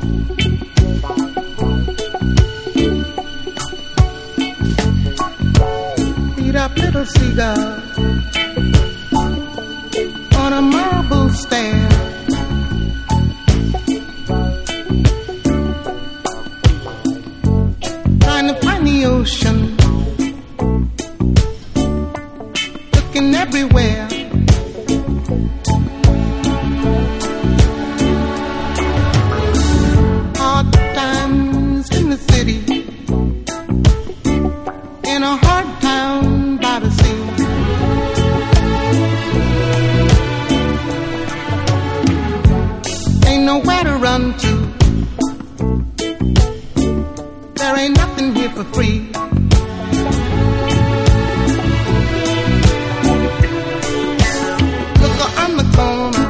Beat up little seagull on a marble stand. Trying to find the ocean, looking everywhere. Hard times in the city, in a hard town by the sea. Ain't nowhere to run to, there ain't nothing here for free. Look on the corner,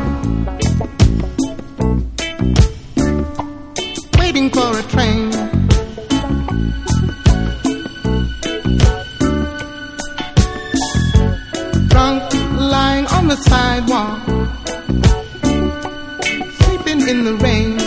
waiting for a train. Drunk, lying on the sidewalk, sleeping in the rain.